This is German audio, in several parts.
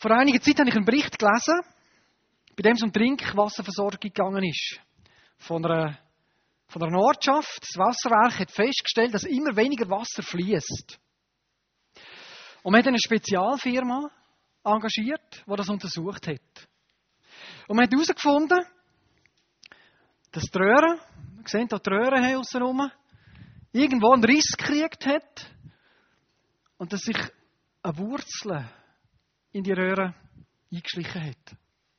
Vor einiger Zeit habe ich einen Bericht gelesen, bei dem es um Trinkwasserversorgung gegangen ist. Von einer Ortschaft. Das Wasserwerk hat festgestellt, dass immer weniger Wasser fließt. Und man hat eine Spezialfirma engagiert, die das untersucht hat. Und man hat herausgefunden, dass die Röhren, wir sehen hier die Röhren hier aussen irgendwo einen Riss gekriegt hat und dass sich eine Wurzel in die Röhre eingeschlichen hat.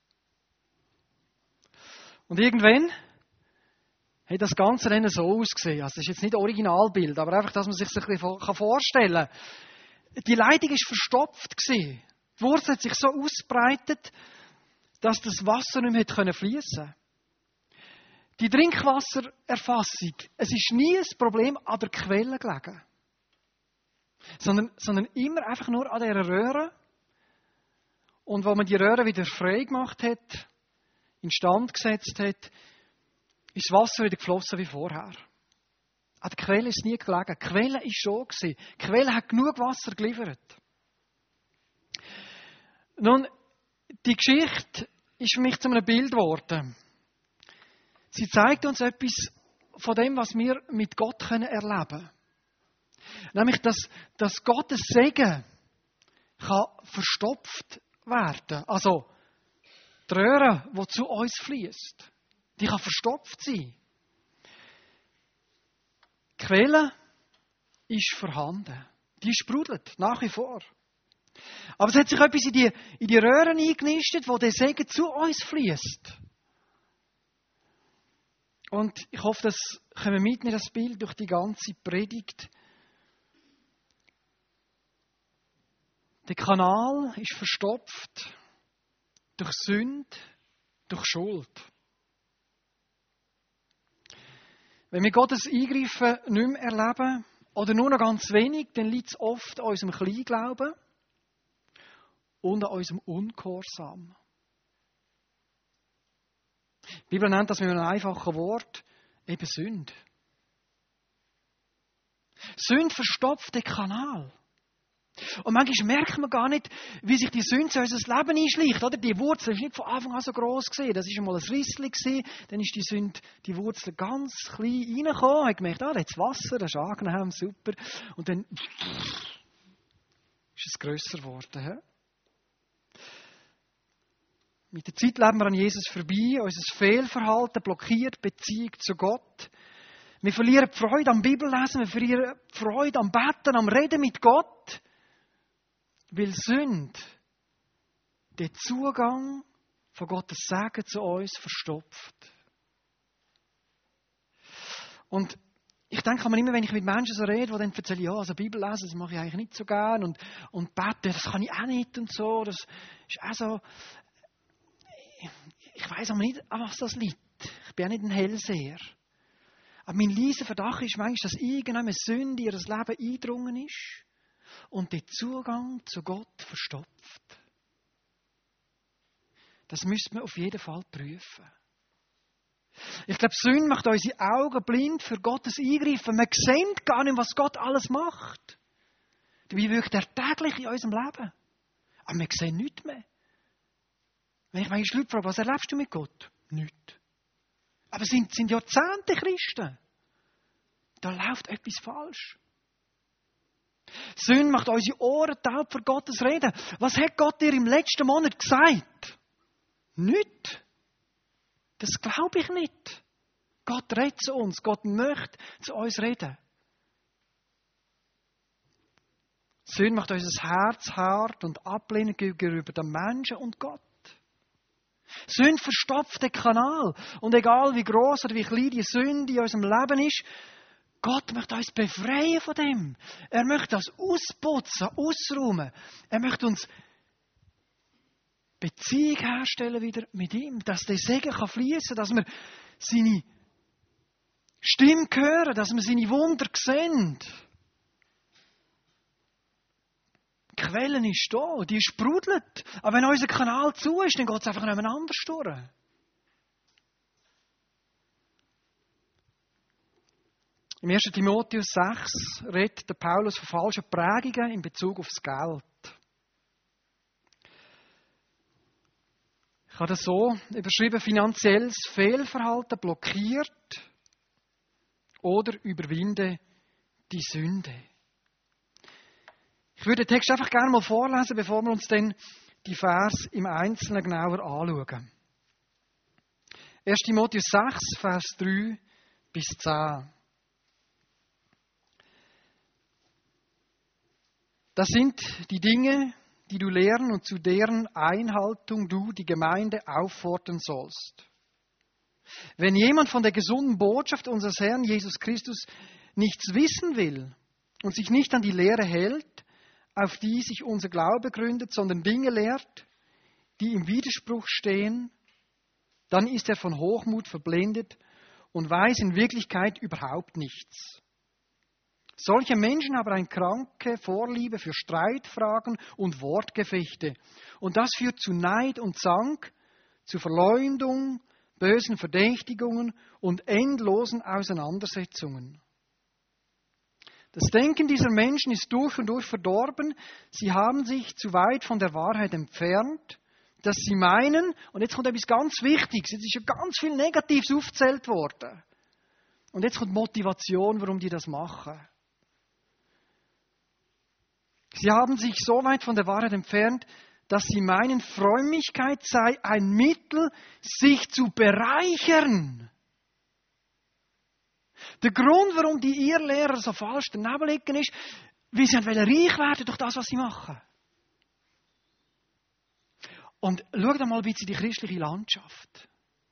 Und irgendwann hat das Ganze dann so ausgesehen. Also das ist jetzt nicht ein Originalbild, aber einfach, dass man sich das ein bisschen vorstellen kann. Die Leitung war verstopft. Die Wurzel hat sich so ausgebreitet, dass das Wasser nicht mehr fließen konnte. Die Trinkwassererfassung, es ist nie ein Problem an der Quelle gelegen. Sondern immer einfach nur an dieser Röhre. Und wo man die Röhre wieder frei gemacht hat, instand gesetzt hat, ist das Wasser wieder geflossen wie vorher. An der Quelle ist es nie gelegen. Die Quelle war schon. Die Quelle hat genug Wasser geliefert. Nun, die Geschichte ist für mich zu einem Bild geworden. Sie zeigt uns etwas von dem, was wir mit Gott erleben können. Nämlich, dass Gottes Segen kann verstopft werden. Also, die Röhre, die zu uns fließt, die kann verstopft sein. Die Quelle ist vorhanden. Die sprudelt nach wie vor. Aber es hat sich etwas in die Röhren eingenistet, wo der Segen zu uns fließt. Und ich hoffe, das können wir mitnehmen, das Bild durch die ganze Predigt. Der Kanal ist verstopft durch Sünde, durch Schuld. Wenn wir Gottes Eingreifen nicht mehr erleben oder nur noch ganz wenig, dann liegt es oft an unserem Kleinglauben und an unserem Ungehorsam. Die Bibel nennt das mit einem einfachen Wort eben Sünde. Sünde verstopft den Kanal. Und manchmal merkt man gar nicht, wie sich die Sünde in unser Leben einschleicht. Oder? Die Wurzel war nicht von Anfang an so gross gewesen. Das war einmal ein Rissli. Dann ist die Sünde, die Wurzel ganz klein reingekommen. Hat gemerkt, da jetzt Wasser, das ist angenehm, super. Und dann ist es grösser geworden. He? Mit der Zeit leben wir an Jesus vorbei. Unser Fehlverhalten blockiert die Beziehung zu Gott. Wir verlieren die Freude am Bibellesen, wir verlieren die Freude am Beten, am Reden mit Gott. Weil Sünde den Zugang von Gottes Segen zu uns verstopft. Und ich denke immer, wenn ich mit Menschen so rede, die dann erzählen, ja, also Bibel lesen, das mache ich eigentlich nicht so gern. Und beten, das kann ich auch nicht und so. Das ist auch so. Ich weiss aber nicht, an was das liegt. Ich bin auch nicht ein Hellseher. Aber mein leiser Verdacht ist manchmal, dass irgendeine Sünde in ihr Leben eingedrungen ist und den Zugang zu Gott verstopft. Das müsste man auf jeden Fall prüfen. Ich glaube, Sünde macht unsere Augen blind für Gottes Eingreifen. Wir sehen gar nicht, was Gott alles macht. Dabei wirkt er täglich in unserem Leben. Aber wir sehen nichts mehr. Wenn ich meine Leute frage, was erlebst du mit Gott? Nichts. Aber es sind Jahrzehnte Christen. Da läuft etwas falsch. Sünde macht unsere Ohren taub für Gottes Reden. Was hat Gott dir im letzten Monat gesagt? Nichts. Das glaube ich nicht. Gott redet zu uns. Gott möchte zu uns reden. Sünde macht unser Herz hart und ablehnend gegenüber den Menschen und Gott. Sünde verstopft den Kanal. Und egal wie gross oder wie klein die Sünde in unserem Leben ist, Gott möchte uns befreien von dem. Er möchte das ausputzen, ausräumen. Er möchte uns Beziehung herstellen wieder mit ihm, dass der Segen fließen kann, dass wir seine Stimme hören, dass wir seine Wunder sehen. Die Quelle ist da, die sprudelt. Aber wenn unser Kanal zu ist, dann geht es einfach nicht mehr anders durch. Im 1. Timotheus 6 redet der Paulus von falschen Prägungen in Bezug auf das Geld. Ich habe das so überschrieben: finanzielles Fehlverhalten blockiert oder überwinde die Sünde. Ich würde den Text einfach gerne mal vorlesen, bevor wir uns dann die Vers im Einzelnen genauer anschauen. 1. Timotheus 6, Vers 3 bis 10. Das sind die Dinge, die du lehren und zu deren Einhaltung du die Gemeinde auffordern sollst. Wenn jemand von der gesunden Botschaft unseres Herrn Jesus Christus nichts wissen will und sich nicht an die Lehre hält, auf die sich unser Glaube gründet, sondern Dinge lehrt, die im Widerspruch stehen, dann ist er von Hochmut verblendet und weiß in Wirklichkeit überhaupt nichts. Solche Menschen haben eine kranke Vorliebe für Streitfragen und Wortgefechte. Und das führt zu Neid und Zank, zu Verleumdung, bösen Verdächtigungen und endlosen Auseinandersetzungen. Das Denken dieser Menschen ist durch und durch verdorben. Sie haben sich zu weit von der Wahrheit entfernt, dass sie meinen, und jetzt kommt etwas ganz Wichtiges, jetzt ist ja ganz viel Negatives aufgezählt worden. Und jetzt kommt Motivation, warum die das machen. Sie haben sich so weit von der Wahrheit entfernt, dass sie meinen, Frömmigkeit sei ein Mittel, sich zu bereichern. Der Grund, warum die Irrlehrer so falsch daneben liegen, ist, weil sie reich werden durch das, was sie machen. Und schau doch mal ein bisschen die christliche Landschaft.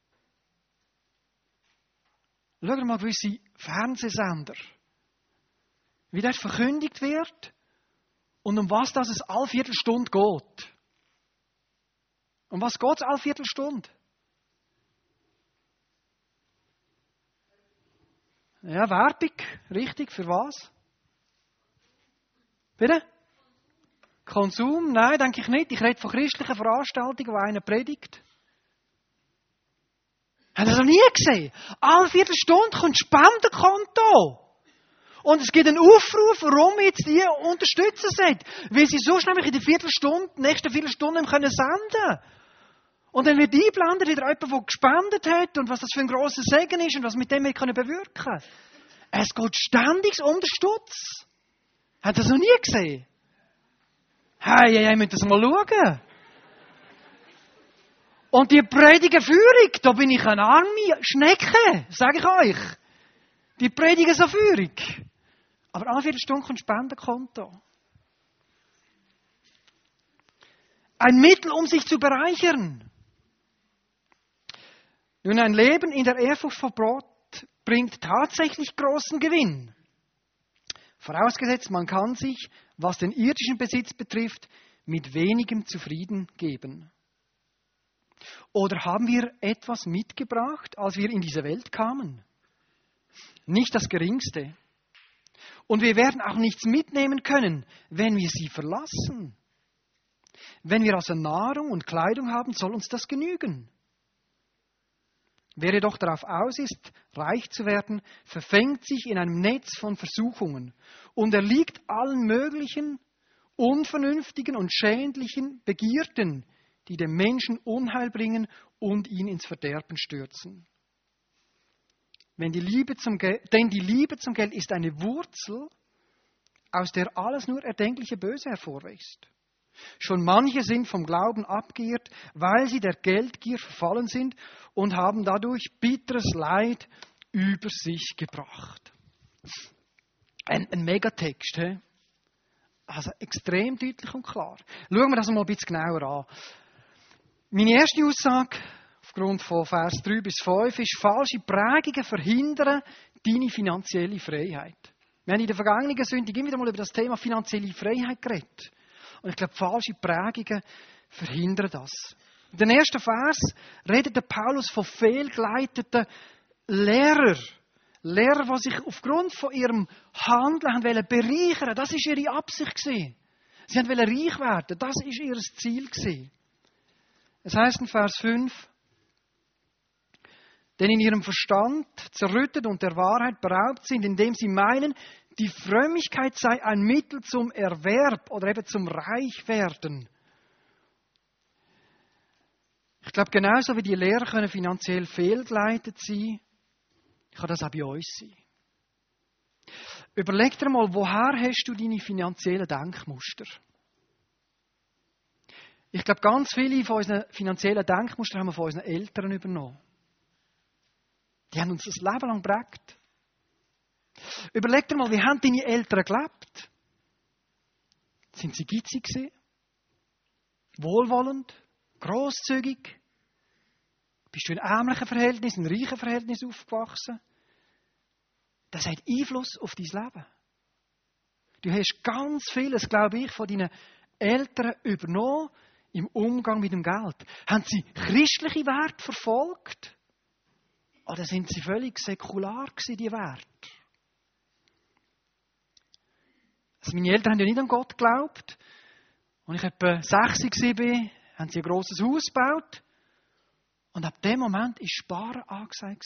Schau doch mal gewisse Fernsehsender. Wie dort verkündigt wird und um was das es alle Viertelstunde geht. Um was geht es alle Viertelstunde? Ja, Werbung, richtig, für was? Bitte? Konsum? Nein, denke ich nicht. Ich rede von christlichen Veranstaltungen, wo einer predigt. Habt ihr das noch nie gesehen? Alle Viertelstunde kommt ein Spendenkonto. Und es gibt einen Aufruf, warum jetzt die unterstützen sollen. Weil sie sonst nämlich in der nächsten Viertelstunde senden können. Und dann wird eingeblendet wieder jemand, der gespendet hat und was das für ein grosser Segen ist und was mit dem wir bewirken können. Es geht ständig um den Stutz. Habt ihr das noch nie gesehen? Hey, ihr müsst das mal schauen. Und die Predigerführung, da bin ich eine arme Schnecke, sage ich euch. Die predigen so Führung. Aber alle Viertelstunde kommt ein Spendenkonto. Ein Mittel, um sich zu bereichern. Nun, ein Leben in der Ehrfurcht vor Gott bringt tatsächlich großen Gewinn. Vorausgesetzt, man kann sich, was den irdischen Besitz betrifft, mit wenigem zufrieden geben. Oder haben wir etwas mitgebracht, als wir in diese Welt kamen? Nicht das Geringste. Und wir werden auch nichts mitnehmen können, wenn wir sie verlassen. Wenn wir also Nahrung und Kleidung haben, soll uns das genügen. Wer jedoch darauf aus ist, reich zu werden, verfängt sich in einem Netz von Versuchungen und erliegt allen möglichen, unvernünftigen und schändlichen Begierden, die dem Menschen Unheil bringen und ihn ins Verderben stürzen. Denn die Liebe zum Geld ist eine Wurzel, aus der alles nur erdenkliche Böse hervorwächst. Schon manche sind vom Glauben abgeirrt, weil sie der Geldgier verfallen sind und haben dadurch bitteres Leid über sich gebracht. Ein Megatext, he? Also extrem deutlich und klar. Schauen wir das mal ein bisschen genauer an. Meine erste Aussage aufgrund von Vers 3 bis 5 ist, falsche Prägungen verhindern deine finanzielle Freiheit. Wir haben in der vergangenen Sünde immer wieder mal über das Thema finanzielle Freiheit geredet. Und ich glaube, falsche Prägungen verhindern das. In den ersten Vers redet der Paulus von fehlgeleiteten Lehrern. Lehrer, die sich aufgrund von ihrem Handeln haben bereichern wollten. Das war ihre Absicht. Sie wollten reich werden. Das war ihr Ziel. Es heisst in Vers 5, denn in ihrem Verstand zerrüttet und der Wahrheit beraubt sind, indem sie meinen, die Frömmigkeit sei ein Mittel zum Erwerb oder eben zum Reichwerden. Ich Ich glaube, genauso wie die Lehrer können finanziell fehlgeleitet sein, kann das auch bei uns sein. Überleg dir mal, woher hast du deine finanziellen Denkmuster? Ich glaube, ganz viele von unseren finanziellen Denkmustern haben wir von unseren Eltern übernommen. Die haben uns das Leben lang geprägt. Überleg dir mal, wie haben deine Eltern gelebt? Sind sie geizig gewesen? Wohlwollend? Grosszügig? Bist du in ärmlichen Verhältnissen, in reichen Verhältnissen aufgewachsen? Das hat Einfluss auf dein Leben. Du hast ganz vieles, glaube ich, von deinen Eltern übernommen im Umgang mit dem Geld. Haben sie christliche Werte verfolgt? Oder sind sie völlig säkular gewesen, die Werte? Also meine Eltern haben ja nicht an Gott geglaubt. Als ich etwa 6 war, haben sie ein grosses Haus gebaut. Und ab dem Moment war Sparen angesagt.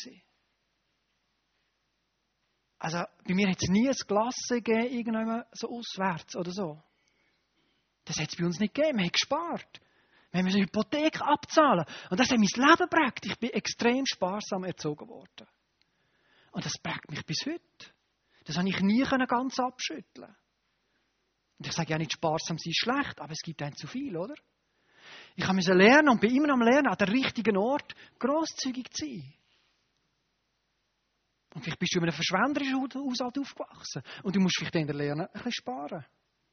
Also bei mir hat es nie ein Glas gegeben, irgendwann so auswärts oder so. Das hat es bei uns nicht gegeben. Wir haben gespart. Wir haben eine Hypothek abzahlen. Und das hat mein Leben geprägt. Ich bin extrem sparsam erzogen worden. Und das prägt mich bis heute. Das konnte ich nie ganz abschütteln. Und ich sage ja nicht, sparsam sein ist schlecht, aber es gibt einem zu viel, oder? Ich musste lernen und bin immer am Lernen, an der richtigen Ort grosszügig zu sein. Und vielleicht bist du in einem verschwenderischen Haushalt aufgewachsen. Und du musst vielleicht dann lernen, ein bisschen sparen.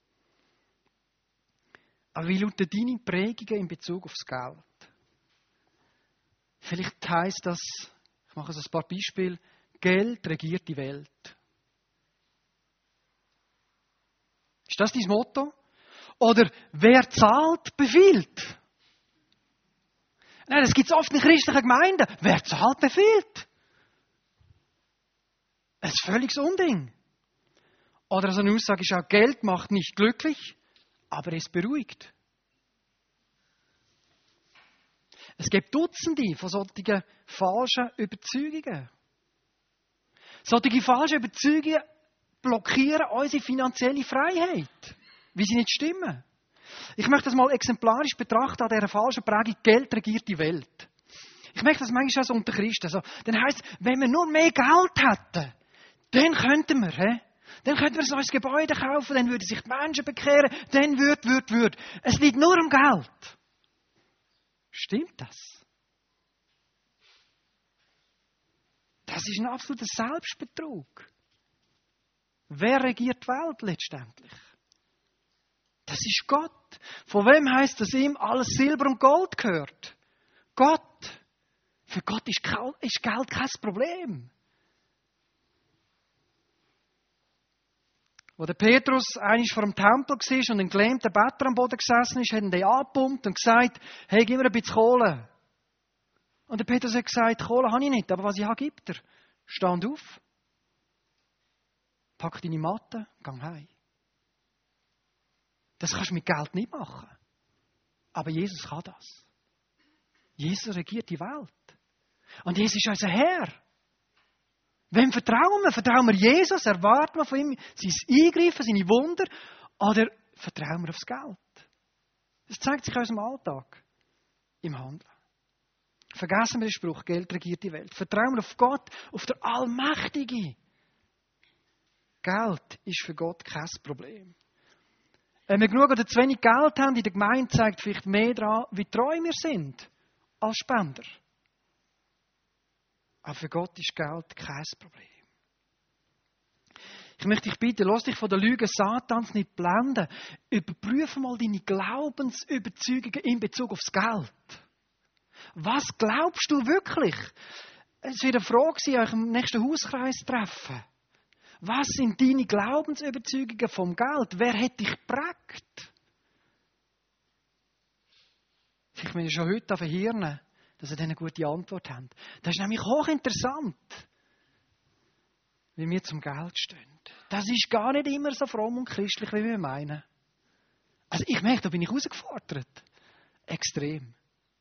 Aber wie lauten deine Prägungen in Bezug aufs Geld? Vielleicht heisst das, ich mache ein paar Beispiele, Geld regiert die Welt. Ist das dein Motto? Oder wer zahlt, befiehlt? Nein, das gibt es oft in christlichen Gemeinden. Wer zahlt, befiehlt. Ein völliges Unding. Oder so eine Aussage ist auch, Geld macht nicht glücklich, aber es beruhigt. Es gibt Dutzende von solchen falschen Überzeugungen. Solche falschen Überzeugungen blockieren unsere finanzielle Freiheit, weil sie nicht stimmen. Ich möchte das mal exemplarisch betrachten an dieser falschen Prägung, Geld regiert die Welt. Ich möchte das manchmal auch so unter Christen. Also, dann heisst es, wenn wir nur mehr Geld hätten, dann könnten wir, dann könnten wir ein neues Gebäude kaufen, dann würden sich die Menschen bekehren, dann würde. Es liegt nur am Geld. Stimmt das? Das ist ein absoluter Selbstbetrug. Wer regiert die Welt letztendlich? Das ist Gott. Von wem heisst das ihm, alles Silber und Gold gehört? Gott. Für Gott ist Geld kein Problem. Wo der Petrus einmal vor dem Tempel war und ein gelähmter Bettler am Boden gesessen ist, hat ihn den angepumpt und gesagt, hey, gib mir ein bisschen Kohle. Und der Petrus hat gesagt, Kohle habe ich nicht, aber was ich habe, gibt er. Stand auf, pack deine Matte, geh heim. Das kannst du mit Geld nicht machen. Aber Jesus kann das. Jesus regiert die Welt. Und Jesus ist unser Herr. Wem vertrauen wir? Vertrauen wir Jesus? Erwarten wir von ihm sein Eingreifen, seine Wunder? Oder vertrauen wir aufs Geld? Das zeigt sich in unserem Alltag, im Handeln. Vergessen wir den Spruch, Geld regiert die Welt. Vertrauen wir auf Gott, auf den Allmächtigen. Geld ist für Gott kein Problem. Wenn wir genug oder zu wenig Geld haben in der Gemeinde, zeigt vielleicht mehr daran, wie treu wir sind als Spender. Aber für Gott ist Geld kein Problem. Ich möchte dich bitten, lass dich von der Lüge Satans nicht blenden. Überprüfe mal deine Glaubensüberzeugungen in Bezug aufs Geld. Was glaubst du wirklich? Es wird eine Frage sein, euch im nächsten Hauskreis treffen. Was sind deine Glaubensüberzeugungen vom Geld? Wer hat dich geprägt? Vielleicht müssen wir schon heute verhirnen, dass ihr eine gute Antwort habt. Das ist nämlich hochinteressant, wie wir zum Geld stehen. Das ist gar nicht immer so fromm und christlich, wie wir meinen. Also ich merke, da bin ich herausgefordert. Extrem.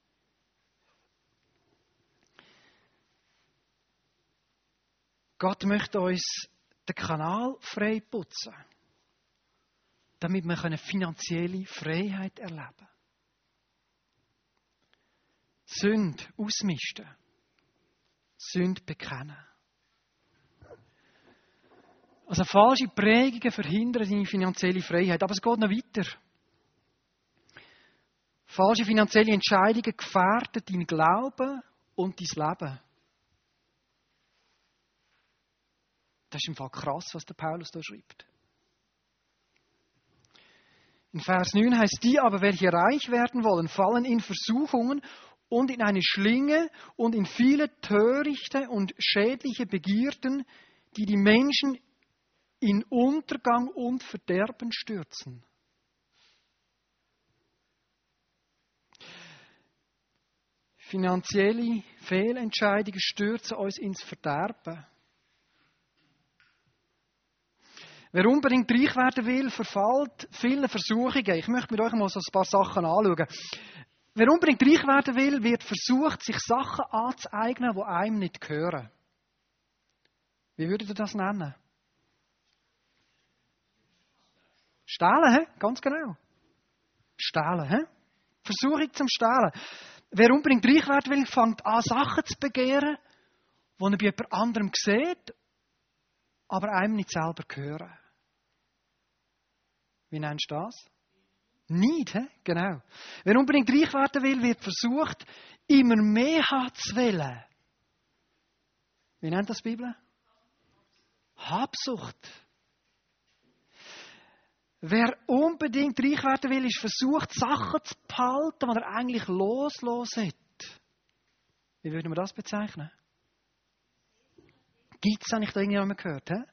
Gott möchte uns den Kanal frei putzen, damit wir finanzielle Freiheit erleben können. Sünde ausmisten. Sünde bekennen. Also falsche Prägungen verhindern deine finanzielle Freiheit. Aber es geht noch weiter. Falsche finanzielle Entscheidungen gefährden dein Glauben und dein Leben. Das ist im Fall krass, was der Paulus da schreibt. In Vers 9 heißt, die aber, welche reich werden wollen, fallen in Versuchungen und in eine Schlinge und in viele törichte und schädliche Begierden, die die Menschen in Untergang und Verderben stürzen. Finanzielle Fehlentscheidungen stürzen uns ins Verderben. Wer unbedingt reich werden will, verfällt vielen Versuchungen. Ich möchte mit euch mal so ein paar Sachen anschauen. Wer unbedingt reich werden will, wird versucht, sich Sachen anzueignen, die einem nicht gehören. Wie würdet ihr das nennen? Stehlen, he? Ganz genau. Stehlen, he? Versuchung zum Stehlen. Wer unbedingt reich werden will, fängt an, Sachen zu begehren, die er bei jemand anderem sieht, aber einem nicht selber gehören. Wie nennst du das? Neid, he? Genau. Wer unbedingt reich werden will, wird versucht, immer mehr haben zu wollen. Wie nennt das die Bibel? Habsucht. Wer unbedingt reich werden will, ist versucht, Sachen zu behalten, die er eigentlich loslassen hat. Wie würden wir das bezeichnen? Gibt es eigentlich da irgendjemand gehört? He?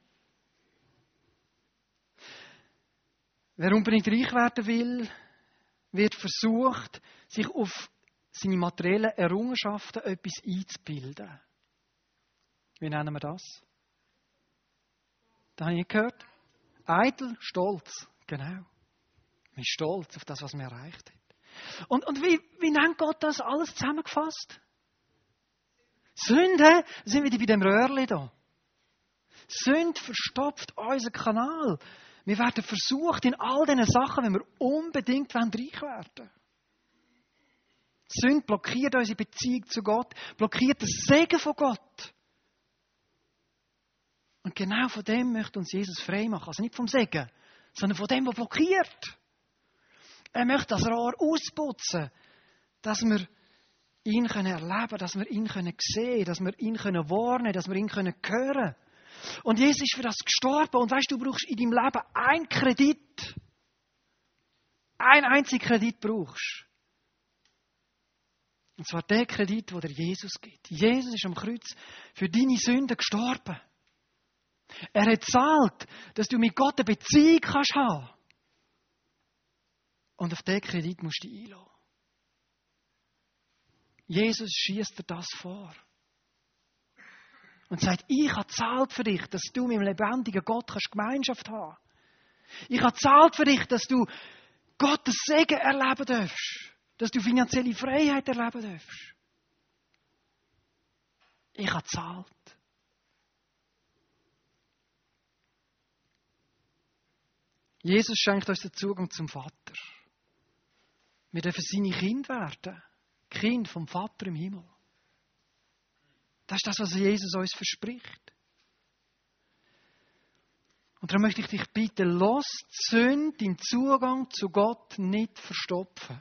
Wer unbedingt reich werden will, wird versucht, sich auf seine materiellen Errungenschaften etwas einzubilden. Wie nennen wir das? Da habe ich nicht gehört. Eitel, Stolz. Genau. Man ist stolz auf das, was man erreicht hat. Und wie nennt Gott das alles zusammengefasst? Sünde, da sind wir bei dem Röhrli da. Sünde verstopft unseren Kanal. Wir werden versucht in all diesen Sachen, wenn wir unbedingt reich werden wollen. Sünde blockiert unsere Beziehung zu Gott, blockiert den Segen von Gott. Und genau von dem möchte uns Jesus frei machen. Also nicht vom Segen, sondern von dem, was blockiert. Er möchte das Rohr ausputzen, dass wir ihn erleben können, dass wir ihn sehen können, dass wir ihn wahrnehmen können, dass wir ihn hören können. Und Jesus ist für das gestorben. Und weißt du, brauchst in deinem Leben einen Kredit. Einen einzigen Kredit brauchst. Und zwar der Kredit, den dir Jesus gibt. Jesus ist am Kreuz für deine Sünden gestorben. Er hat gezahlt, dass du mit Gott eine Beziehung kannst haben. Und auf diesen Kredit musst du dich einlassen. Jesus schießt dir das vor. Und sagt, ich habe gezahlt für dich, dass du mit dem lebendigen Gott Gemeinschaft haben kannst. Ich habe gezahlt für dich, dass du Gottes Segen erleben darfst. Dass du finanzielle Freiheit erleben darfst. Ich habe gezahlt. Jesus schenkt uns den Zugang zum Vater. Wir dürfen seine Kinder werden. Kind vom Vater im Himmel. Das ist das, was Jesus uns verspricht. Und darum möchte ich dich bitten, lass die Sünde deinen Zugang zu Gott nicht verstopfen.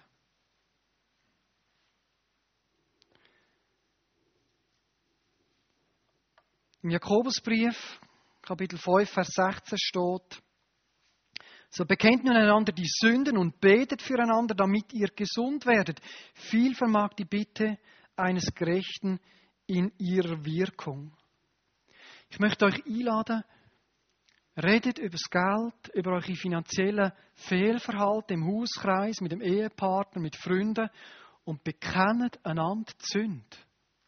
Im Jakobusbrief, Kapitel 5, Vers 16 steht, so bekennt nun einander die Sünden und betet füreinander, damit ihr gesund werdet. Viel vermag die Bitte eines Gerechten in ihrer Wirkung. Ich möchte euch einladen, redet über das Geld, über eure finanziellen Fehlverhalten im Hauskreis, mit dem Ehepartner, mit Freunden und bekennt einander die Sünde.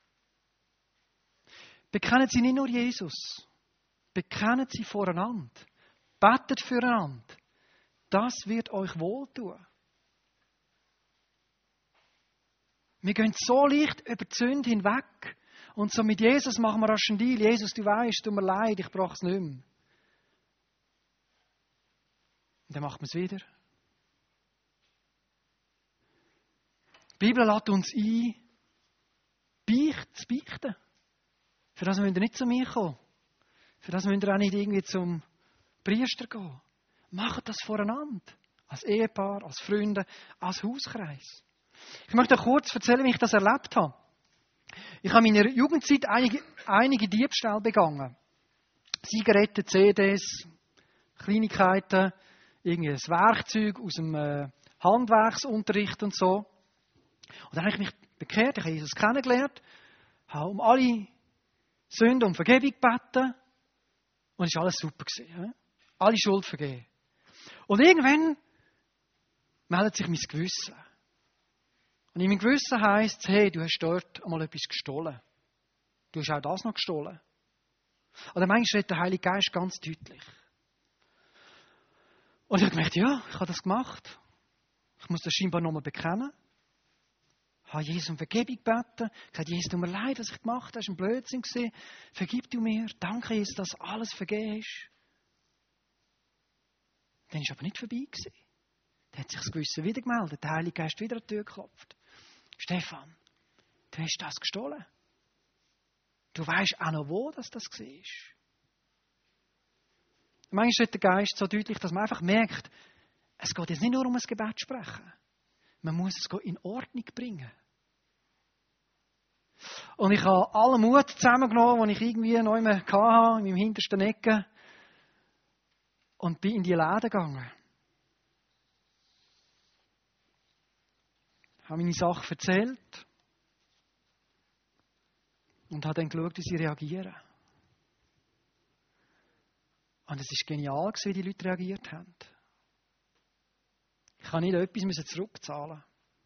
Bekennt sie nicht nur Jesus, bekennt sie voreinander. Betet füreinander. Das wird euch wohltun. Wir gehen so leicht über die Sünde hinweg. Und so mit Jesus machen wir rasch einen Deal. Jesus, du weißt, tut mir leid, ich brauche es nicht mehr. Und dann macht man es wieder. Die Bibel lädt uns ein, beichten. Für das müsst ihr nicht zu mir kommen. Für das müsst ihr auch nicht irgendwie zum Priester gehen. Macht das voreinander. Als Ehepaar, als Freunde, als Hauskreis. Ich möchte euch kurz erzählen, wie ich das erlebt habe. Ich habe in meiner Jugendzeit einige Diebstähle begangen. Zigaretten, CDs, Kleinigkeiten, irgendwie ein Werkzeug aus dem Handwerksunterricht und so. Und dann habe ich mich bekehrt, ich habe Jesus kennengelernt, habe um alle Sünden um Vergebung gebeten und es war alles super gewesen. Alle Schuld vergeben. Und irgendwann meldet sich mein Gewissen. Und in meinem Gewissen heisst es, hey, du hast dort einmal etwas gestohlen. Du hast auch das noch gestohlen. Und dann manchmal redet der Heilige Geist ganz deutlich. Und ich habe gemerkt, ja, ich habe das gemacht. Ich muss das scheinbar nochmal bekennen. Ich habe Jesus um Vergebung gebeten. Ich habe gesagt, Jesus, tut mir leid, was ich gemacht habe. Das war ein Blödsinn. Vergib du mir. Danke, Jesus, dass alles vergeben ist. Dann war es aber nicht vorbei. Dann hat sich das Gewissen wieder gemeldet. Der Heilige Geist wieder an die Tür geklopft. Stefan, du hast das gestohlen. Du weißt auch noch, wo das war. Manchmal ist der Geist so deutlich, dass man einfach merkt, es geht jetzt nicht nur um ein Gebet zu sprechen. Man muss es in Ordnung bringen. Und ich habe allen Mut zusammengenommen, den ich irgendwie noch immer hatte, in meinem hintersten Ecke. Und bin in die Läden gegangen. Ich habe meine Sache erzählt. Und habe dann geschaut, wie sie reagieren. Und es war genial, wie die Leute reagiert haben. Ich habe nicht etwas zurückzahlen.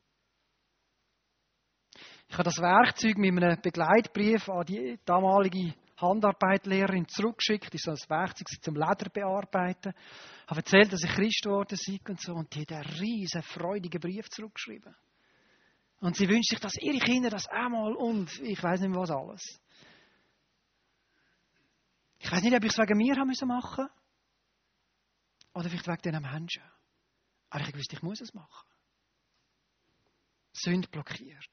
Ich habe das Werkzeug mit einem Begleitbrief an die damalige Handarbeitlehrerin zurückgeschickt. Das ist so ein Werkzeug zum Leder bearbeiten. Ich habe erzählt, dass ich Christ geworden sei und so. Und die hat einen riesen, freudigen Brief zurückgeschrieben. Und sie wünscht sich, dass ihre Kinder das einmal und ich weiß nicht mehr was alles. Ich weiß nicht, ob ich es wegen mir haben müssen machen oder vielleicht wegen diesen Menschen. Aber ich wusste, ich muss es machen. Sünde blockiert.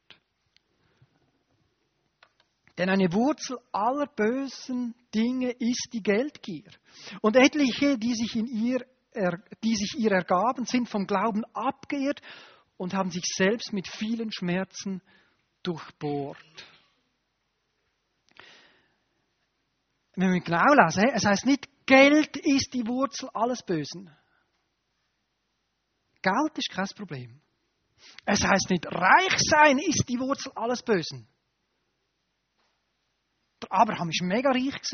Denn eine Wurzel aller bösen Dinge ist die Geldgier. Und etliche, die sich ihr ergaben, sind vom Glauben abgeirrt und haben sich selbst mit vielen Schmerzen durchbohrt. Wenn wir genau lesen, es heißt nicht, Geld ist die Wurzel alles Bösen. Geld ist kein Problem. Es heißt nicht, reich sein ist die Wurzel alles Bösen. Der Abraham war mega reich. Das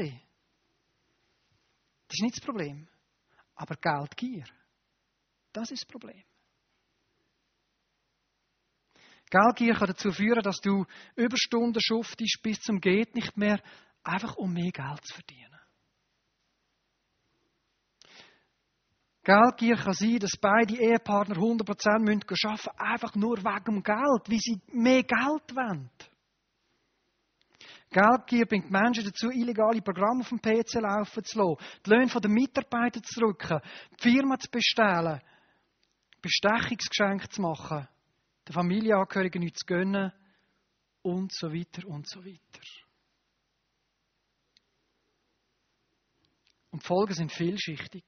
ist nicht das Problem. Aber Geldgier, das ist das Problem. Geldgier kann dazu führen, dass du Überstunden schuftest bis zum Geht nicht mehr, einfach um mehr Geld zu verdienen. Geldgier kann sein, dass beide Ehepartner 100% arbeiten müssen, einfach nur wegen dem Geld, wie sie mehr Geld wollen. Geldgier bringt Menschen dazu, illegale Programme auf dem PC laufen zu lassen, die Löhne der Mitarbeiter zu drücken, die Firma zu bestehlen, Bestechungsgeschenke zu machen, den Familienangehörigen nichts zu gönnen und so weiter und so weiter. Und die Folgen sind vielschichtig.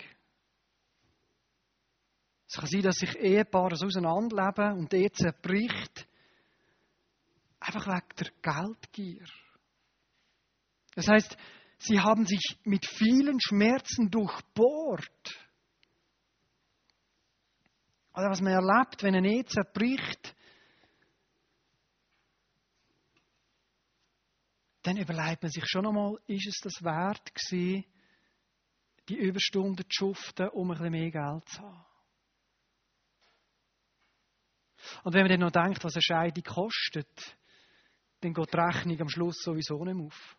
Es kann sein, dass sich Ehepaare auseinanderleben und die Ehe zerbricht, einfach wegen der Geldgier. Das heisst, sie haben sich mit vielen Schmerzen durchbohrt. Oder was man erlebt, wenn eine Ehe zerbricht, dann überlegt man sich schon einmal, ist es das wert gewesen, die Überstunden zu schuften, um ein bisschen mehr Geld zu haben. Und wenn man dann noch denkt, was eine Scheidung kostet, dann geht die Rechnung am Schluss sowieso nicht mehr auf.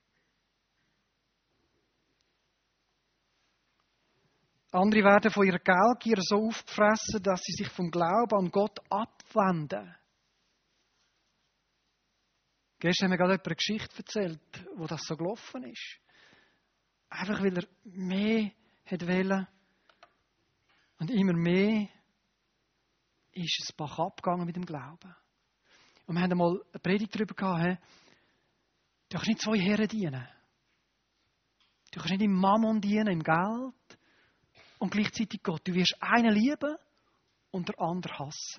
Andere werden von ihrer Geldgier so aufgefressen, dass sie sich vom Glauben an Gott abwenden. Gestern haben wir gerade jemand eine Geschichte erzählt, wo das so gelaufen ist. Einfach weil er mehr wollte und immer mehr ist es bach abgegangen mit dem Glauben. Und wir haben einmal eine Predigt darüber gehabt, Du kannst nicht zwei Herren dienen. Du kannst nicht im Mammon dienen, im Geld und gleichzeitig Gott. Du wirst einen lieben und den anderen hassen.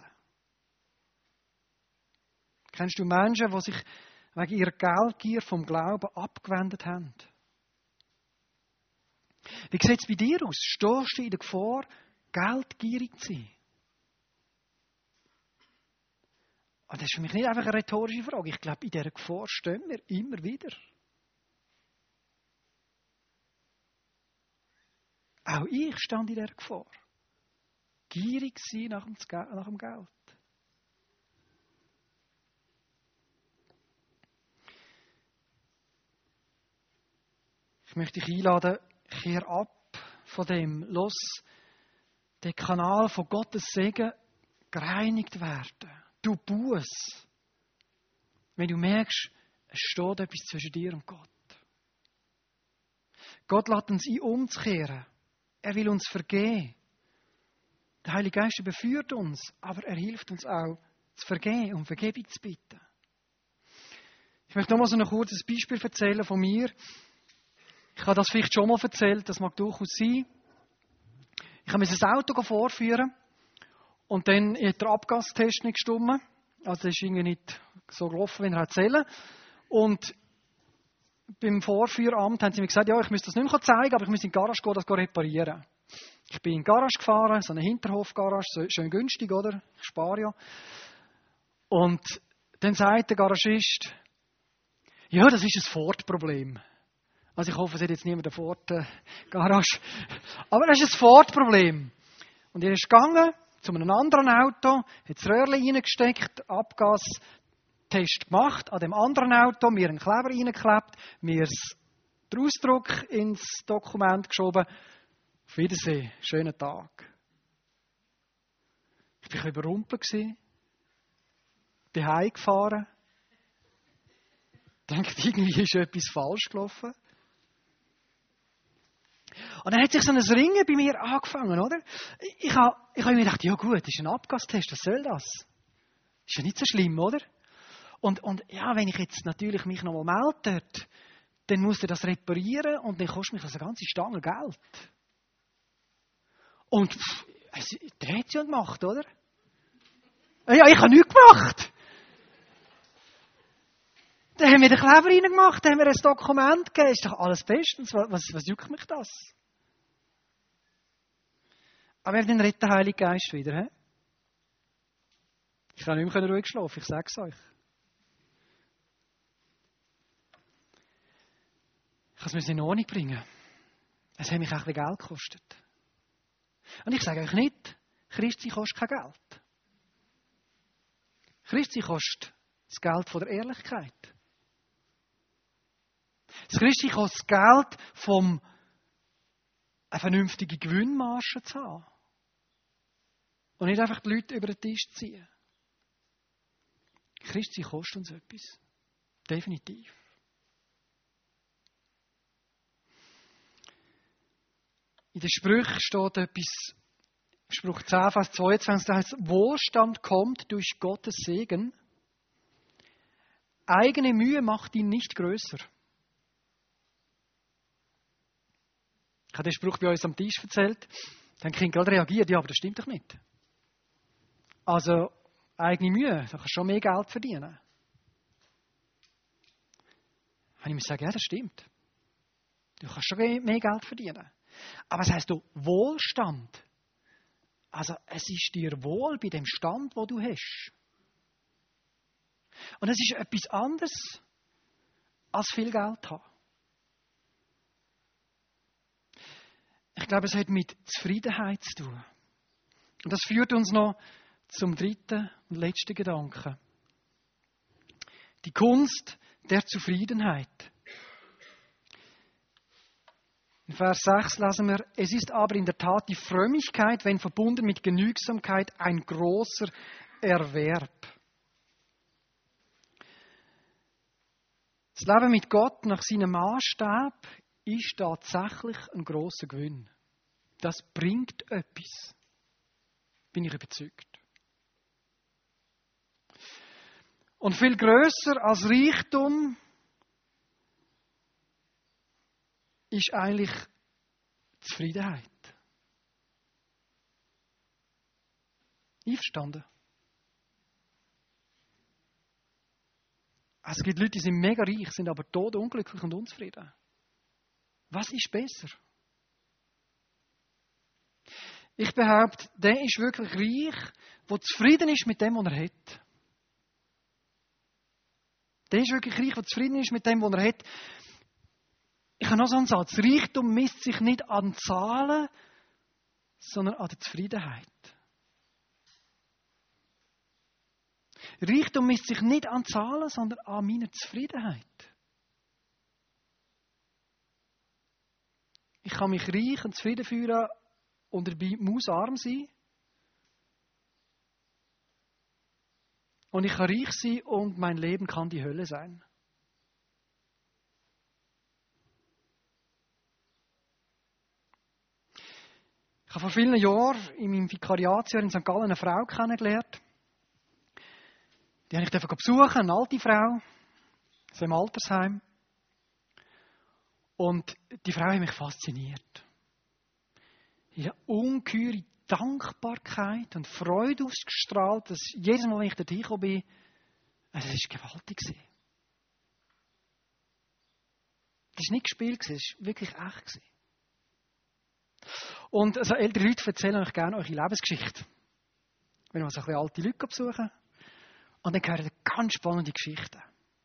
Kennst du Menschen, die sich wegen ihrer Geldgier vom Glauben abgewendet haben? Wie sieht es bei dir aus? Stehst du in der Gefahr, geldgierig zu sein? Und das ist für mich nicht einfach eine rhetorische Frage. Ich glaube, in dieser Gefahr stehen wir immer wieder. Auch ich stand in dieser Gefahr. Gierig sein nach dem Geld. Ich möchte dich einladen, kehr ab von dem. Lass den Kanal von Gottes Segen gereinigt werden. Du Buß. Wenn du merkst, es steht etwas zwischen dir und Gott. Gott lässt uns ein, umzukehren. Er will uns vergeben. Der Heilige Geist überführt uns, aber er hilft uns auch zu vergeben, um Vergebung zu bitten. Ich möchte noch mal so ein kurzes Beispiel erzählen von mir. Ich habe das vielleicht schon mal erzählt, das mag durchaus sein. Ich habe mir ein Auto vorführen und dann hat der Abgastest nicht gestimmt. Also das ist irgendwie nicht so gelaufen, wie er erzählen. Und beim Vorführamt haben sie mir gesagt, ja, ich müsste das nicht mehr zeigen, aber ich muss in die Garage gehen, das reparieren. Ich bin in die Garage gefahren, so eine Hinterhofgarage, so schön günstig, oder? Ich spare ja. Und dann sagt der Garagist, ja, das ist ein Ford-Problem. Also ich hoffe, es hat jetzt niemand eine Ford-Garage. Aber das ist ein Ford-Problem. Und er ist gegangen zu einem anderen Auto, hat das Röhrchen reingesteckt, Abgastest gemacht, an dem anderen Auto, mir einen Kleber reingeklebt, mir den Ausdruck ins Dokument geschoben. Auf Wiedersehen, schönen Tag. Ich war ein bisschen überrumpelt. Bin heimgefahren. Denke, irgendwie ist etwas falsch gelaufen. Und dann hat sich so ein Ringen bei mir angefangen, oder? Ich habe mir gedacht, ja gut, das ist ein Abgastest, was soll das? Ist ja nicht so schlimm, oder? Und ja, wenn ich jetzt natürlich mich noch mal melde dort, dann muss er das reparieren und dann kostet mich das eine ganze Stange Geld. Und der hat es ja gemacht, oder? Ja, ich habe nichts gemacht. Dann haben wir den Kleber reingemacht, dann haben wir ein Dokument gegeben. Ist doch alles bestens. Was juckt mich das? Aber dann redet der Heilige Geist wieder. He? Ich kann nicht mehr ruhig schlafen, ich sage es euch. Ich muss es in Ordnung bringen. Es hat mich auch ein bisschen Geld gekostet. Und ich sage euch nicht, Christsein kostet kein Geld. Christsein kostet das Geld von der Ehrlichkeit. Das Christsein kostet das Geld, eine vernünftige Gewinnmarge zu haben. Und nicht einfach die Leute über den Tisch ziehen. Christsein kostet uns etwas. Definitiv. In den Sprüchen steht etwas, Spruch 10, Vers 22, da heißt, Wohlstand kommt durch Gottes Segen. Eigene Mühe macht ihn nicht größer. Ich habe den Spruch bei uns am Tisch erzählt. Dann Kind gerade reagiert, ja, aber das stimmt doch nicht. Also, eigene Mühe, da kannst du schon mehr Geld verdienen. Dann muss ich sagen, ja, das stimmt. Du kannst schon mehr Geld verdienen. Aber es heisst Wohlstand. Also, es ist dir wohl bei dem Stand, wo du hast. Und es ist etwas anderes, als viel Geld zu haben. Ich glaube, es hat mit Zufriedenheit zu tun. Und das führt uns noch zum dritten und letzten Gedanken. Die Kunst der Zufriedenheit. In Vers 6 lesen wir, es ist aber in der Tat die Frömmigkeit, wenn verbunden mit Genügsamkeit, ein großer Erwerb. Das Leben mit Gott nach seinem Maßstab ist tatsächlich ein grosser Gewinn. Das bringt etwas. Bin ich überzeugt. Und viel grösser als Reichtum ist eigentlich Zufriedenheit. Einverstanden? Es gibt Leute, die sind mega reich, sind aber todunglücklich und unzufrieden. Was ist besser? Ich behaupte, der ist wirklich reich, der zufrieden ist mit dem, was er hat. Der ist wirklich reich, der zufrieden ist mit dem, was er hat. Ich habe noch so einen Satz. Reichtum misst sich nicht an Zahlen, sondern an der Zufriedenheit. Reichtum misst sich nicht an Zahlen, sondern an meiner Zufriedenheit. Ich kann mich reich und zufrieden fühlen und dabei mausarm sein. Und ich kann reich sein und mein Leben kann die Hölle sein. Ich habe vor vielen Jahren in meinem Vikariatsjahr in St. Gallen eine Frau kennengelernt. Die durfte ich besuchen, eine alte Frau, so im Altersheim. Und die Frau hat mich fasziniert. Ihre ungeheure Dankbarkeit und Freude ausgestrahlt, dass jedes Mal, wenn ich dort hingekommen bin, also es war gewaltig. Das war nicht gespielt, es war wirklich echt. Und also ältere Leute erzählen euch gerne eure Lebensgeschichte. Wenn wir so ein bisschen alte Leute besuchen. Und dann hören ganz spannende Geschichten.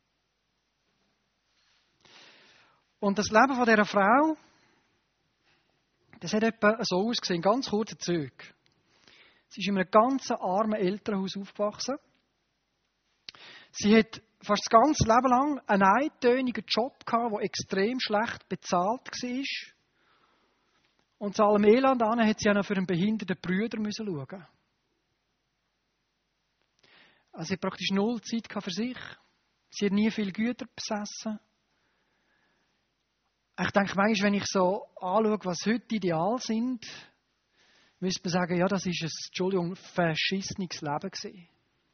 Und das Leben von dieser Frau, das hat etwa so ausgesehen, ganz kurze Züge. Sie ist in einem ganz armen Elternhaus aufgewachsen. Sie hat fast das ganze Leben lang einen eintönigen Job gehabt, der extrem schlecht bezahlt war. Und zu allem Elend an hat sie auch noch für einen behinderten Bruder schauen. Also sie hat praktisch null Zeit für sich. Sie hat nie viel Güter besessen. Ich denke manchmal, wenn ich so anschaue, was heute Ideal sind, müsste man sagen, ja, das ist ein, Entschuldigung, verschissenes Leben gewesen.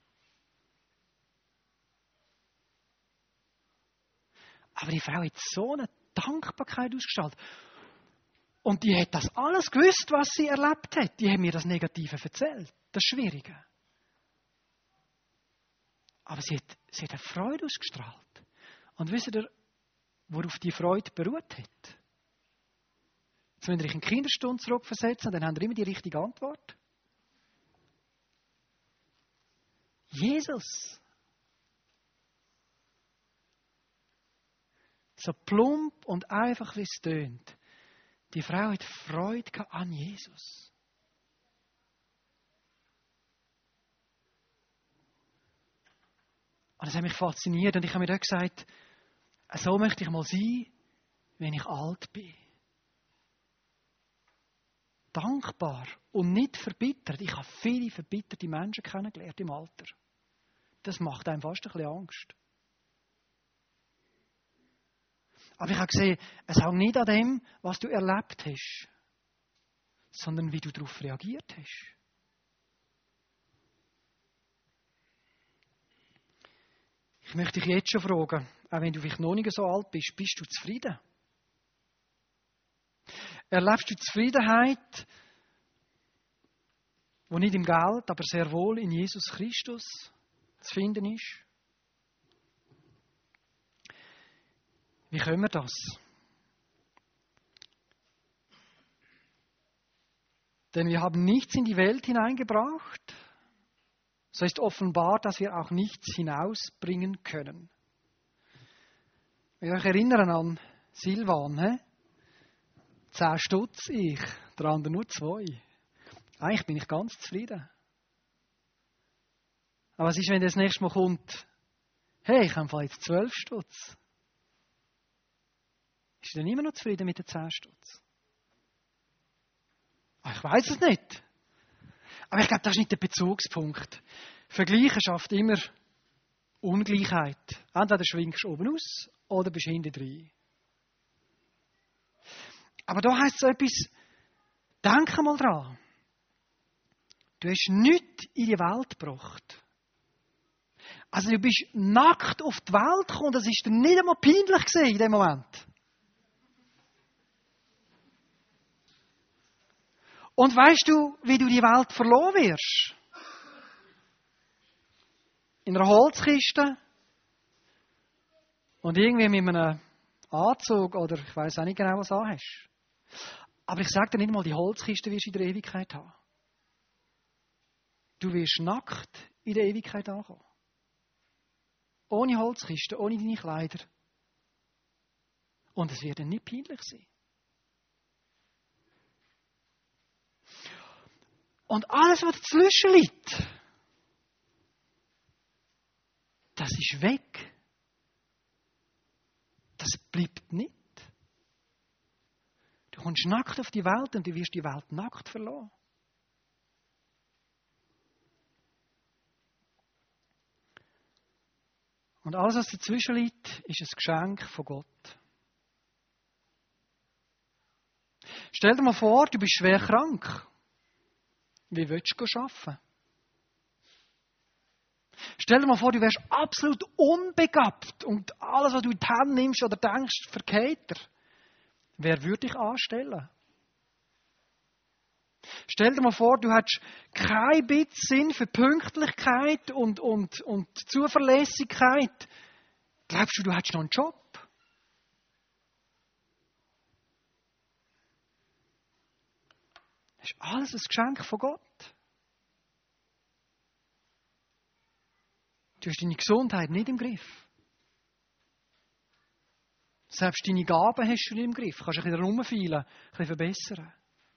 Aber die Frau hat so eine Dankbarkeit ausgestrahlt. Und die hat das alles gewusst, was sie erlebt hat. Die hat mir das Negative erzählt, das Schwierige. Aber sie hat eine Freude ausgestrahlt. Und wisst ihr, worauf die Freude beruht hat? Jetzt müsst ihr euch in Kinderstunde zurückversetzen, dann habt ihr immer die richtige Antwort. Jesus. So plump und einfach, wie es tönt. Die Frau hat Freude an Jesus. Und das hat mich fasziniert. Und ich habe mir dort gesagt, so möchte ich mal sein, wenn ich alt bin. Dankbar und nicht verbittert. Ich habe viele verbitterte Menschen kennengelernt im Alter. Das macht einem fast ein bisschen Angst. Aber ich habe gesehen, es hängt nicht an dem, was du erlebt hast, sondern wie du darauf reagiert hast. Ich möchte dich jetzt schon fragen, auch wenn du vielleicht noch nicht so alt bist, bist du zufrieden? Erlebst du Zufriedenheit, die nicht im Geld, aber sehr wohl in Jesus Christus zu finden ist? Wie können wir das? Denn wir haben nichts in die Welt hineingebracht, so ist offenbar, dass wir auch nichts hinausbringen können. Wenn ihr euch erinnern an Silvan, 10 Stutz ich, der andere nur 2. Eigentlich bin ich ganz zufrieden. Aber was ist, wenn das nächste Mal kommt, hey, ich habe jetzt 12 Stutz. Ist er dann immer noch zufrieden mit den 10 Stutz? Ich weiß es nicht. Aber ich glaube, das ist nicht der Bezugspunkt. Vergleichen schafft immer Ungleichheit. Entweder schwingst du oben aus oder bist hinten drin. Aber da heisst so etwas, denk mal dran. Du hast nichts in die Welt gebracht. Also du bist nackt auf die Welt gekommen, das ist dir nicht einmal peinlich gewesen in dem Moment. Und weißt du, wie du die Welt verloren wirst? In einer Holzkiste und irgendwie mit einem Anzug oder ich weiß auch nicht genau, was du anhast. Aber ich sage dir nicht mal, die Holzkiste wirst du in der Ewigkeit haben. Du wirst nackt in der Ewigkeit ankommen. Ohne Holzkiste, ohne deine Kleider. Und es wird dann nicht peinlich sein. Und alles, was dazwischen liegt, das ist weg. Das bleibt nicht. Du kommst nackt auf die Welt und du wirst die Welt nackt verloren. Und alles, was dazwischen liegt, ist ein Geschenk von Gott. Stell dir mal vor, du bist schwer krank. Wie willst du arbeiten? Stell dir mal vor, du wärst absolut unbegabt und alles, was du in die Hand nimmst oder denkst, verkehrt dir. Wer würde dich anstellen? Stell dir mal vor, du hättest kein bisschen Sinn für Pünktlichkeit und Zuverlässigkeit. Glaubst du, du hättest noch einen Job? Das ist alles ein Geschenk von Gott. Du hast deine Gesundheit nicht im Griff. Selbst deine Gaben hast du nicht im Griff. Du kannst ein bisschen rumfeilen, ein bisschen verbessern.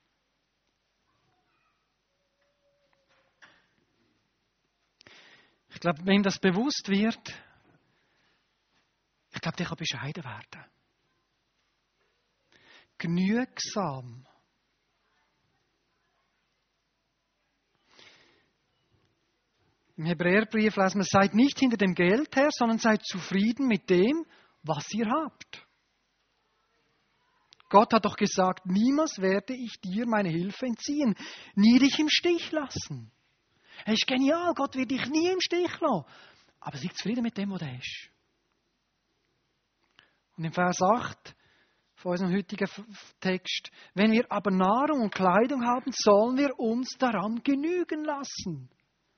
Ich glaube, wenn das bewusst wird, ich glaube, der kann bescheiden werden. Genügsam. Im Hebräerbrief lesen wir, seid nicht hinter dem Geld her, sondern seid zufrieden mit dem, was ihr habt. Gott hat doch gesagt, niemals werde ich dir meine Hilfe entziehen, nie dich im Stich lassen. Es ist genial, Gott wird dich nie im Stich lassen. Aber sei zufrieden mit dem, was du hast. Und im Vers 8 von unserem heutigen Text, wenn wir aber Nahrung und Kleidung haben, sollen wir uns daran genügen lassen.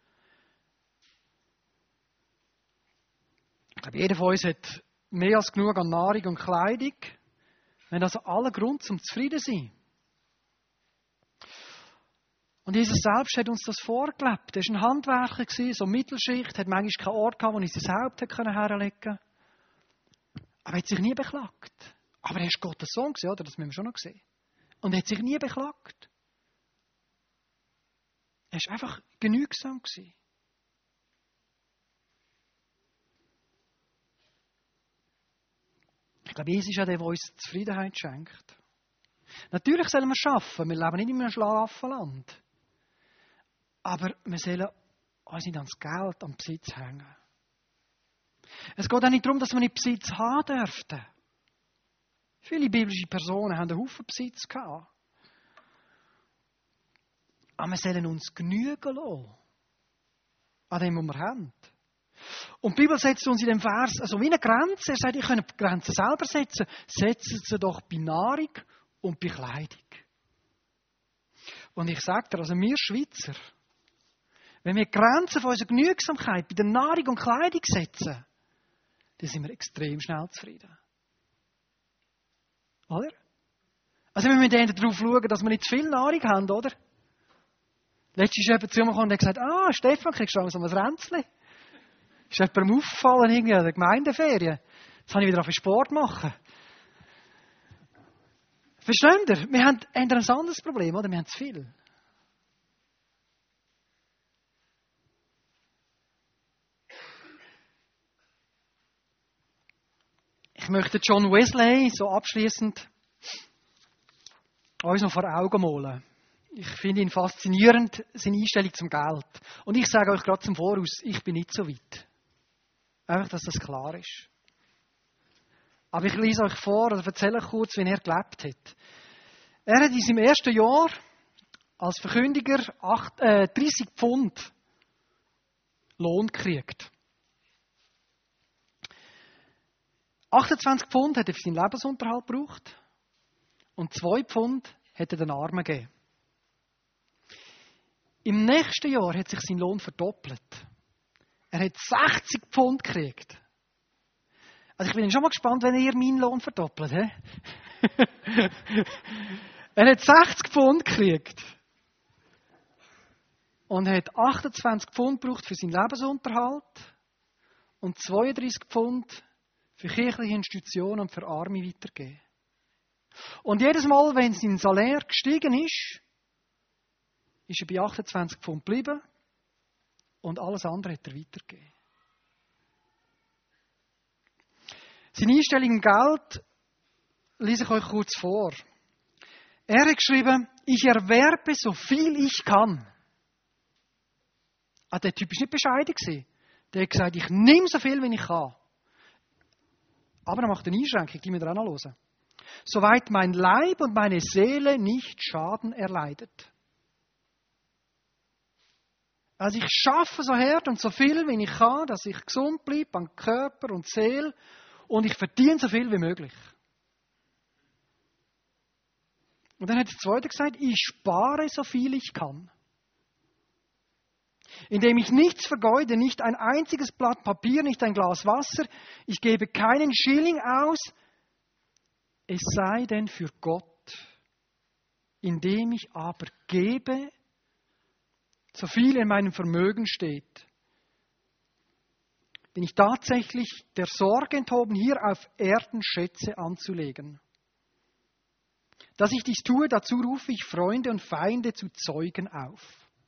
Ich glaube, jeder von uns hat mehr als genug an Nahrung und Kleidung. Wir haben also allen Grund zum Zufrieden sein. Und Jesus selbst hat uns das vorgelebt. Er war ein Handwerker, so Mittelschicht, hat manchmal keinen Ort gehabt, wo er sein Haupt herlegen konnte. Aber er hat sich nie beklagt. Aber er war Gottes Sohn, oder? Das müssen wir schon noch sehen. Und er hat sich nie beklagt. Er war einfach genügsam. Ich glaube, Jesus ist ja der, der uns Zufriedenheit schenkt. Natürlich sollen wir arbeiten. Wir leben nicht in einem Schlaraffenland. Aber wir sollen uns nicht ans Geld, am Besitz hängen. Es geht auch nicht darum, dass wir nicht Besitz haben dürften. Viele biblische Personen haben einen Haufen Besitz gehabt. Aber wir sollen uns genügen lassen. An dem, was wir haben. Und die Bibel setzt uns in dem Vers also wie eine Grenze. Er sagt, ihr könnt die Grenze selber setzen. Setzt sie doch bei Nahrung und bei Kleidung. Und ich sage dir, also wir Schweizer, wenn wir Grenzen von unserer Genügsamkeit bei der Nahrung und Kleidung setzen, dann sind wir extrem schnell zufrieden. Oder? Also wir müssen darauf schauen, dass wir nicht zu viel Nahrung haben, oder? Letztens ist jemand zu mir gekommen und hat gesagt, Stefan, kriegst du langsam ein Ränzchen? Ist jemandem aufgefallen, irgendwie an der Gemeindeferien. Jetzt habe ich wieder auf Sport machen. Versteht ihr? Wir haben ein anderes Problem, oder? Wir haben zu viel. Ich möchte John Wesley so abschließend uns noch vor Augen malen. Ich finde ihn faszinierend, seine Einstellung zum Geld. Und ich sage euch gerade zum Voraus, ich bin nicht so weit. Einfach, dass das klar ist. Aber ich lese euch vor oder erzähle kurz, wie er gelebt hat. Er hat in seinem ersten Jahr als Verkündiger 30 Pfund Lohn gekriegt. 28 Pfund hat er für seinen Lebensunterhalt gebraucht und 2 Pfund hat er den Armen gegeben. Im nächsten Jahr hat sich sein Lohn verdoppelt. Er hat 60 Pfund gekriegt. Also ich bin schon mal gespannt, wenn ihr meinen Lohn verdoppelt. He? Er hat 60 Pfund gekriegt. Und hat 28 Pfund gebraucht für seinen Lebensunterhalt und 32 Pfund für kirchliche Institutionen und für Arme weitergegeben. Und jedes Mal, wenn sein Salär gestiegen ist er bei 28 Pfund geblieben und alles andere hat er weitergegeben. Seine Einstellung im Geld lese ich euch kurz vor. Er hat geschrieben, ich erwerbe so viel ich kann. Der Typ war nicht bescheiden. Der hat gesagt, ich nehme so viel, wie ich kann. Aber er macht eine Einschränkung, die müsst ihr auch noch hören. Soweit mein Leib und meine Seele nicht Schaden erleidet. Also ich schaffe so hart und so viel, wie ich kann, dass ich gesund bleibe an Körper und Seele und ich verdiene so viel wie möglich. Und dann hat der Zweite gesagt, ich spare so viel ich kann. Indem ich nichts vergeude, nicht ein einziges Blatt Papier, nicht ein Glas Wasser, ich gebe keinen Schilling aus, es sei denn für Gott. Indem ich aber gebe, so viel in meinem Vermögen steht, bin ich tatsächlich der Sorge enthoben, hier auf Erden Schätze anzulegen. Dass ich dies tue, dazu rufe ich Freunde und Feinde zu Zeugen auf.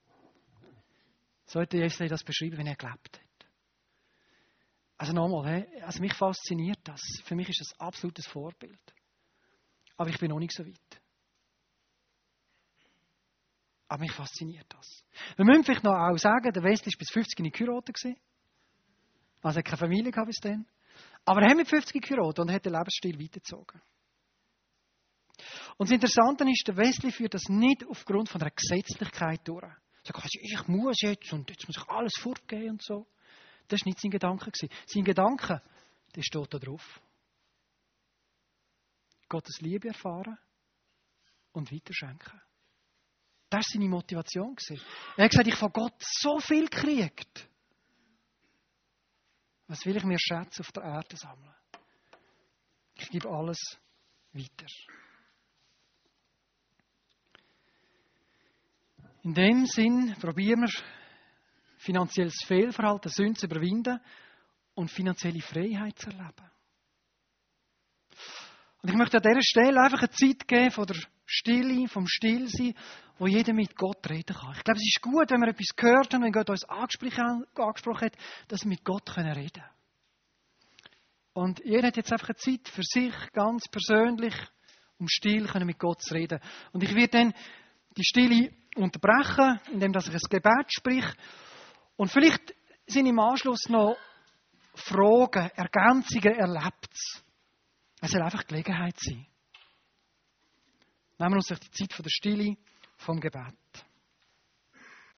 So hätte Wesley das beschrieben, wenn er gelebt hat. Also nochmal, also mich fasziniert das. Für mich ist das ein absolutes Vorbild. Aber ich bin noch nicht so weit. Aber mich fasziniert das. Wir müssen vielleicht noch auch sagen, der Wesley war bis 50 nicht geheiratet. Also er hat keine Familie gehabt bis dann. Aber er hat mit 50 geheiratet und hat den Lebensstil weitergezogen. Und das Interessante ist, der Wesley führt das nicht aufgrund von einer Gesetzlichkeit durch. Er sagt, ich muss jetzt und jetzt muss ich alles fortgehen und so. Das war nicht sein Gedanke. Sein Gedanke, der steht da drauf. Gottes Liebe erfahren und weiterschenken. Das war seine Motivation. Er hat gesagt, ich von Gott so viel gekriegt. Was will ich mir Schätze auf der Erde sammeln? Ich gebe alles weiter. In dem Sinn probieren wir, finanzielles Fehlverhalten, Sünde zu überwinden und finanzielle Freiheit zu erleben. Und ich möchte an dieser Stelle einfach eine Zeit geben von der Stille, vom Stillsein, wo jeder mit Gott reden kann. Ich glaube, es ist gut, wenn wir etwas gehört haben, wenn Gott uns angesprochen hat, dass wir mit Gott reden können. Und jeder hat jetzt einfach eine Zeit für sich, ganz persönlich, um still mit Gott zu reden. Und ich werde dann die Stille unterbrechen, indem ich ein Gebet spreche. Und vielleicht sind im Anschluss noch Fragen, Ergänzungen erlebt. Es soll einfach Gelegenheit sein. Nehmen wir uns die Zeit von der Stille, vom Gebet.